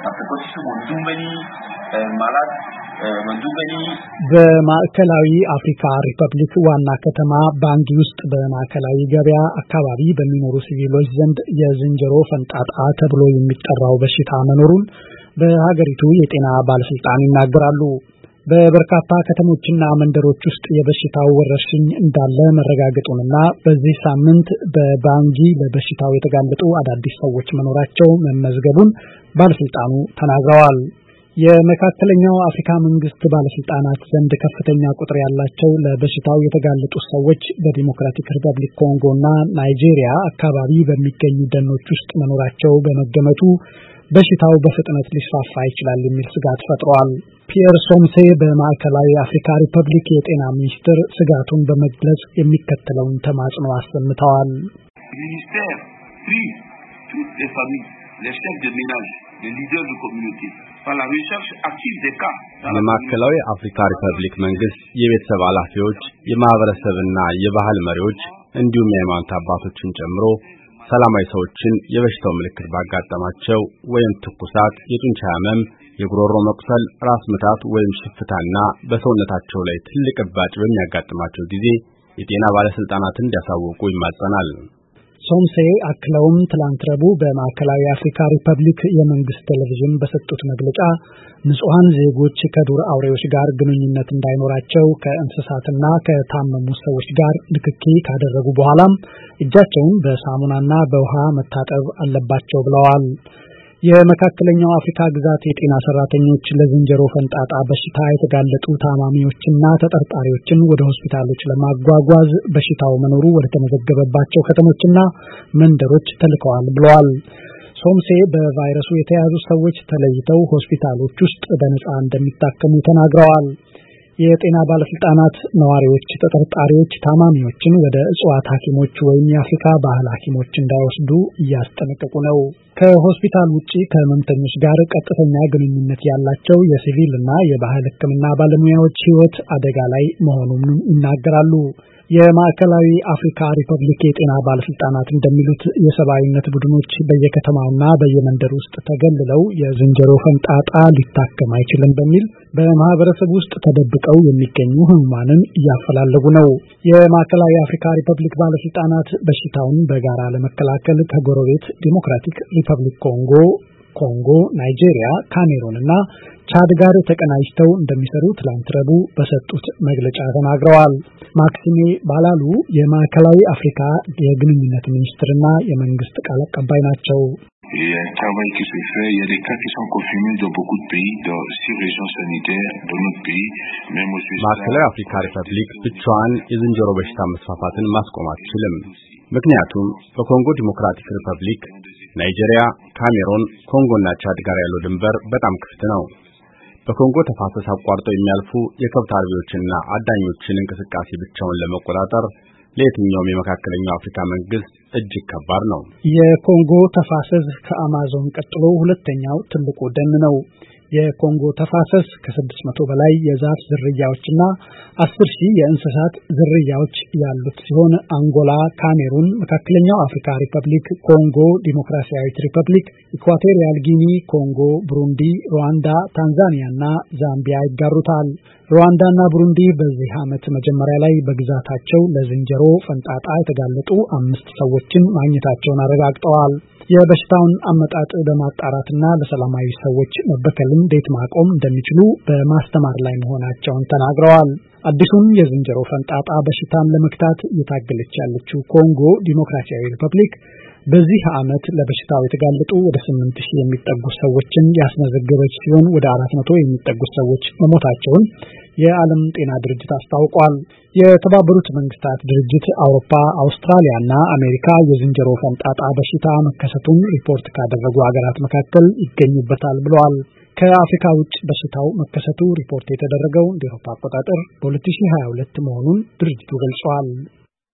በማዕከላዊ አፍሪካ ሪፐብሊክ ዋና ከተማ ባንጊ ውስጥ በማዕከላዊ ገበያ አካባቢ በሚኖሩ ሲቪሎች ዘንድ የዝንጀሮ ፈንጣጣ ተብሎ የሚጠራው በሽታ መኖሩን በሀገሪቱ የጤና ባለስልጣን ይናገራሉ። በበርካታ ከተሞችና መንደሮች ውስጥ የበሽታው ወረርሽኝ እንዳለ መረጋገጡንና በዚህ ሳምንት በባንጊ ለበሽታው የተጋለጡ አዳዲስ ሰዎች መኖራቸው መመዝገቡን ባለስልጣኑ ተናግረዋል። የመካከለኛው አፍሪካ መንግስት ባለስልጣናት ዘንድ ከፍተኛ ቁጥር ያላቸው ለበሽታው የተጋለጡ ሰዎች በዲሞክራቲክ ሪፐብሊክ ኮንጎና ናይጄሪያ አካባቢ በሚገኙ ደኖች ውስጥ መኖራቸው በመገመቱ በሽታው በፍጥነት ሊስፋፋ ይችላል የሚል ስጋት ፈጥሯል። ፒየር ሶምሴ በማዕከላዊ አፍሪካ ሪፐብሊክ የጤና ሚኒስትር ስጋቱን በመግለጽ የሚከተለውን ተማጽኖ አሰምተዋል። ሚኒስቴር les chefs de ménage, les leaders de communauté, par la recherche active des cas. የማዕከላዊ አፍሪካ ሪፐብሊክ መንግስት የቤተሰብ ኃላፊዎች፣ የማህበረሰብና የባህል መሪዎች እንዲሁም የሃይማኖት አባቶችን ጨምሮ ሰላማዊ ሰዎችን የበሽታው ምልክት ባጋጠማቸው ወይም ትኩሳት፣ የጡንቻ ህመም፣ የጉሮሮ መቁሰል፣ ራስ ምታት ወይም ሽፍታና በሰውነታቸው ላይ ትልቅ እባጭ በሚያጋጥማቸው ጊዜ የጤና ባለስልጣናትን እንዲያሳውቁ ይማጸናል። ሶምሴ አክለውም ትላንት ረቡዕ በማዕከላዊ አፍሪካ ሪፐብሊክ የመንግስት ቴሌቪዥን በሰጡት መግለጫ ንጹሃን ዜጎች ከዱር አውሬዎች ጋር ግንኙነት እንዳይኖራቸው ከእንስሳትና ከታመሙ ሰዎች ጋር ንክኪ ካደረጉ በኋላም እጃቸውን በሳሙናና በውሃ መታጠብ አለባቸው ብለዋል። የመካከለኛው አፍሪካ ግዛት የጤና ሰራተኞች ለዝንጀሮ ፈንጣጣ በሽታ የተጋለጡ ታማሚዎችና ተጠርጣሪዎችን ወደ ሆስፒታሎች ለማጓጓዝ በሽታው መኖሩ ወደ ተመዘገበባቸው ከተሞችና መንደሮች ተልከዋል ብለዋል። ሶምሴ በቫይረሱ የተያዙ ሰዎች ተለይተው ሆስፒታሎች ውስጥ በነጻ እንደሚታከሙ ተናግረዋል። የጤና ባለስልጣናት ነዋሪዎች ተጠርጣሪዎች ታማሚዎችን ወደ እጽዋት ሐኪሞች ወይም የአፍሪካ ባህል ሐኪሞች እንዳይወስዱ እያስጠነቀቁ ነው። ከሆስፒታል ውጪ ከህመምተኞች ጋር ቀጥተኛ ግንኙነት ያላቸው የሲቪልና የባህል ሕክምና ባለሙያዎች ህይወት አደጋ ላይ መሆኑን ይናገራሉ። የማዕከላዊ አፍሪካ ሪፐብሊክ የጤና ባለስልጣናት እንደሚሉት የሰብአዊነት ቡድኖች በየከተማውና በየመንደር ውስጥ ተገልለው የዝንጀሮ ፈንጣጣ ሊታከም አይችልም በሚል በማህበረሰብ ውስጥ ተደብቀው የሚገኙ ህሙማንን እያፈላለጉ ነው። የማዕከላዊ አፍሪካ ሪፐብሊክ ባለስልጣናት በሽታውን በጋራ ለመከላከል ከጎረቤት ዲሞክራቲክ ሪፐብሊክ ኮንጎ፣ ናይጄሪያ፣ ካሜሩንና ቻድ ጋር ተቀናጅተው እንደሚሰሩ ትላንት ረቡዕ በሰጡት መግለጫ ተናግረዋል። ማክሲሜ ባላሉ የማዕከላዊ አፍሪካ የግንኙነት ሚኒስትርና የመንግስት ቃል አቀባይ ናቸው። Il y a un travail qui se fait, il y a des cas qui sont confirmés dans beaucoup de pays, dans 6 régions sanitaires dans notre pays, même au Suisse. ማዕከላዊ አፍሪካ ሪፐብሊክ ብቻዋን የዝንጀሮ በሽታ መስፋፋትን ማስቆም አትችልም። ምክንያቱም በኮንጎ ዲሞክራቲክ ሪፐብሊክ፣ ናይጄሪያ፣ ካሜሩን፣ ኮንጎና ቻድ ጋር ያለው ድንበር በጣም ክፍት ነው። በኮንጎ ተፋሰስ አቋርጠው የሚያልፉ የከብት አርቢዎችና አዳኞችን እንቅስቃሴ ብቻውን ለመቆጣጠር ለየትኛውም የመካከለኛው አፍሪካ መንግስት እጅግ ከባድ ነው። የኮንጎ ተፋሰስ ከአማዞን ቀጥሎ ሁለተኛው ትልቁ ደን ነው። የኮንጎ ተፋሰስ ከ600 በላይ የዛፍ ዝርያዎችና 10,000 የእንስሳት ዝርያዎች ያሉት ሲሆን አንጎላ፣ ካሜሩን፣ መካከለኛው አፍሪካ ሪፐብሊክ፣ ኮንጎ ዲሞክራሲያዊት ሪፐብሊክ፣ ኢኳቶሪያል ጊኒ፣ ኮንጎ፣ ብሩንዲ፣ ሩዋንዳ፣ ታንዛኒያና ዛምቢያ ይጋሩታል። ሩዋንዳና ብሩንዲ በዚህ ዓመት መጀመሪያ ላይ በግዛታቸው ለዝንጀሮ ፈንጣጣ የተጋለጡ 5 ሰዎችን ማግኘታቸውን አረጋግጠዋል። የበሽታውን አመጣጥ በማጣራትና ለሰላማዊ ሰዎች መበከልን እንዴት ማቆም እንደሚችሉ በማስተማር ላይ መሆናቸውን ተናግረዋል። አዲሱን የዝንጀሮ ፈንጣጣ በሽታን ለመክታት እየታገለች ያለችው ኮንጎ ዲሞክራሲያዊ ሪፐብሊክ በዚህ ዓመት ለበሽታው የተጋለጡ ወደ 8,000 የሚጠጉ ሰዎችን ያስመዘገበች ሲሆን ወደ 400 የሚጠጉ ሰዎች መሞታቸውን የዓለም ጤና ድርጅት አስታውቋል። የተባበሩት መንግስታት ድርጅት፣ አውሮፓ፣ አውስትራሊያና አሜሪካ የዝንጀሮ ፈንጣጣ በሽታ መከሰቱን ሪፖርት ካደረጉ ሀገራት መካከል ይገኙበታል ብለዋል። ከአፍሪካ ውጭ በሽታው መከሰቱ ሪፖርት የተደረገው እንደ አውሮፓ አቆጣጠር በ2022 መሆኑን ድርጅቱ ገልጿል።